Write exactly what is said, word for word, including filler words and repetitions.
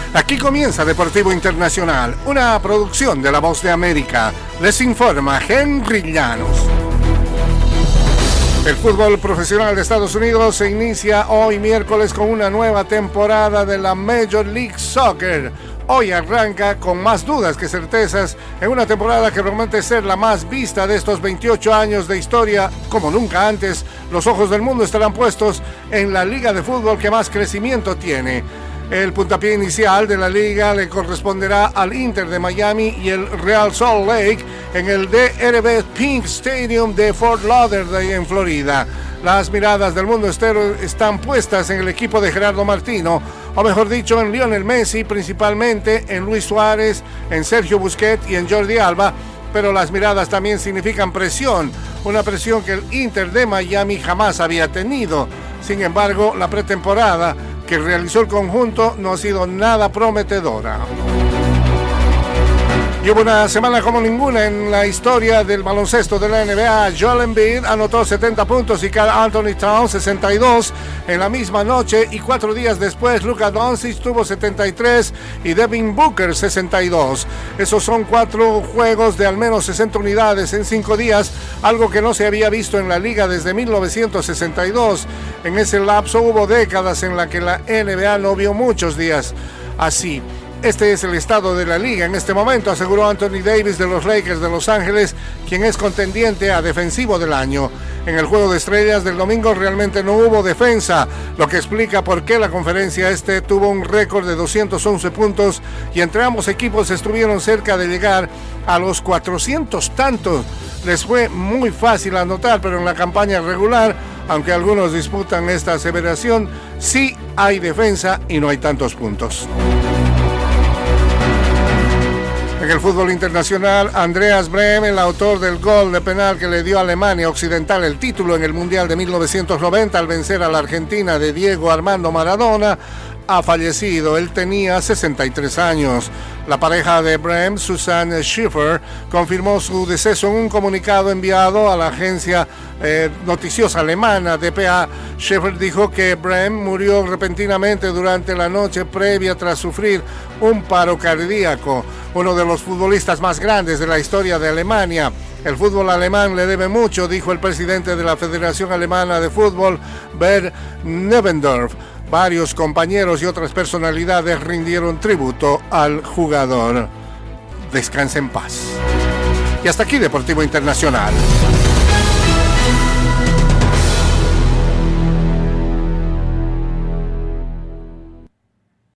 Aquí comienza Deportivo Internacional, una producción de La Voz de América. Les informa Henry Llanos. El fútbol profesional de Estados Unidos se inicia hoy miércoles con una nueva temporada de la Major League Soccer. Hoy arranca con más dudas que certezas en una temporada que promete ser la más vista de estos veintiocho años de historia. Como nunca antes, los ojos del mundo estarán puestos en la liga de fútbol que más crecimiento tiene. El puntapié inicial de la liga le corresponderá al Inter de Miami y el Real Salt Lake en el D R B Pink Stadium de Fort Lauderdale en Florida. Las miradas del mundo entero están puestas en el equipo de Gerardo Martino, o mejor dicho, en Lionel Messi, principalmente en Luis Suárez, en Sergio Busquets y en Jordi Alba, pero las miradas también significan presión, una presión que el Inter de Miami jamás había tenido. Sin embargo, la pretemporada que realizó el conjunto no ha sido nada prometedora. Y hubo una semana como ninguna en la historia del baloncesto de la N B A. Joel Embiid anotó setenta puntos y Karl Anthony Towns sesenta y dos en la misma noche, y cuatro días después Luka Doncic tuvo setenta y tres y Devin Booker sesenta y dos. Esos son cuatro juegos de al menos sesenta unidades en cinco días, algo que no se había visto en la liga desde mil novecientos sesenta y dos. En ese lapso hubo décadas en la que la N B A no vio muchos días así. Este es el estado de la liga en este momento, aseguró Anthony Davis de los Lakers de Los Ángeles, quien es contendiente a defensivo del año. En el juego de estrellas del domingo realmente no hubo defensa, lo que explica por qué la conferencia este tuvo un récord de doscientos once puntos y entre ambos equipos estuvieron cerca de llegar a los cuatrocientos tantos. Les fue muy fácil anotar, pero en la campaña regular, aunque algunos disputan esta aseveración, sí hay defensa y no hay tantos puntos. En el fútbol internacional, Andreas Brehme, el autor del gol de penal que le dio a Alemania Occidental el título en el Mundial de mil novecientos noventa al vencer a la Argentina de Diego Armando Maradona, ha fallecido. Él tenía sesenta y tres años. La pareja de Brehme, Susanne Schiffer, confirmó su deceso en un comunicado enviado a la agencia eh, noticiosa alemana D P A. Schiffer dijo que Brehme murió repentinamente durante la noche previa tras sufrir un paro cardíaco. Uno de los futbolistas más grandes de la historia de Alemania. El fútbol alemán le debe mucho, dijo el presidente de la Federación Alemana de Fútbol, Bernd Neuendorf. Varios compañeros y otras personalidades rindieron tributo al jugador. Descanse en paz. Y hasta aquí Deportivo Internacional.